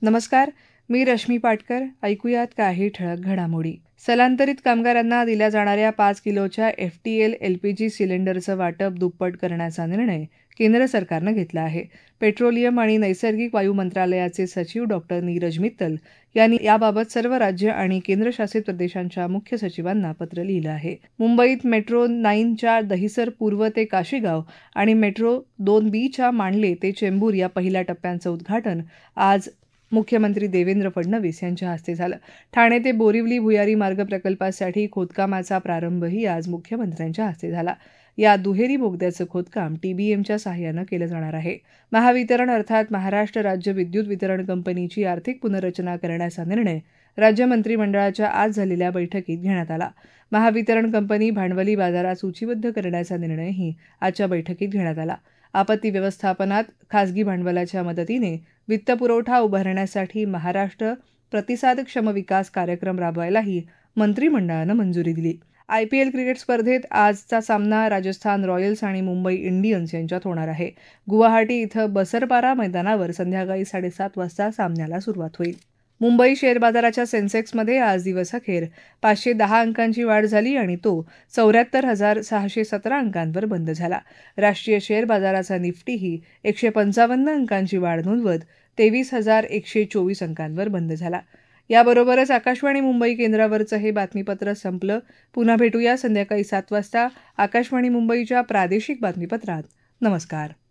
नमस्कार, मी रश्मी पाटकर. ऐकूयात काही ठळक घडामोडी. स्थलांतरित कामगारांना दिल्या जाणाऱ्या 5 किलोच्या FTL LPG सिलेंडरचं वाटप दुप्पट करण्याचा निर्णय केंद्र सरकारनं घेतला आहे. पेट्रोलियम आणि नैसर्गिक वायू मंत्रालयाचे सचिव डॉ. नीरज मित्तल यांनी याबाबत सर्व राज्य आणि केंद्रशासित प्रदेशांच्या मुख्य सचिवांना पत्र लिहिलं आहे. मुंबईत मेट्रो 9च्या दहिसर पूर्व ते काशीगाव आणि मेट्रो 2B च्या मांडले ते चेंबूर या पहिल्या टप्प्यांचं उद्घाटन आज मुख्यमंत्री देवेंद्र फडणवीस यांच्या हस्ते झालं. ठाणे ते बोरिवली भुयारी मार्ग प्रकल्पासाठी खोदकामाचा प्रारंभही आज मुख्यमंत्र्यांच्या हस्ते झाला. या दुहेरी बोगद्याचं खोदकाम TBMच्या सहाय्यानं केलं जाणार आहे. महावितरण अर्थात महाराष्ट्र राज्य विद्युत वितरण कंपनीची आर्थिक पुनर्रचना करण्याचा निर्णय राज्य मंत्रिमंडळाच्या आज झालेल्या बैठकीत घेण्यात आला. महावितरण कंपनी भांडवली बाजारात सूचीबद्ध करण्याचा निर्णयही आजच्या बैठकीत घेण्यात आला. आपत्ती व्यवस्थापनात खासगी भांडवलाच्या मदतीने वित्तपुरवठा उभारण्यासाठी महाराष्ट्र प्रतिसादक्षम विकास कार्यक्रम राबवायलाही मंत्रिमंडळानं मंजुरी दिली. IPL क्रिकेट स्पर्धेत आजचा सामना राजस्थान रॉयल्स आणि मुंबई इंडियन्स यांच्यात होणार आहे. गुवाहाटी इथं बसरपारा मैदानावर संध्याकाळी 7:30 वाजता सामन्याला सुरुवात होईल. मुंबई शेअर बाजाराच्या सेन्सेक्समध्ये आज दिवसअखेर 510 अंकांची वाढ झाली आणि तो 74,617 अंकांवर बंद झाला. राष्ट्रीय शेअर बाजाराचा निफ्टीही 155 अंकांची वाढ नोंदवत 23,124 अंकांवर बंद झाला. याबरोबरच आकाशवाणी मुंबई केंद्रावरचं हे बातमीपत्र संपलं. पुन्हा भेटूया संध्याकाळी 7 वाजता आकाशवाणी मुंबईच्या प्रादेशिक बातमीपत्रात. नमस्कार.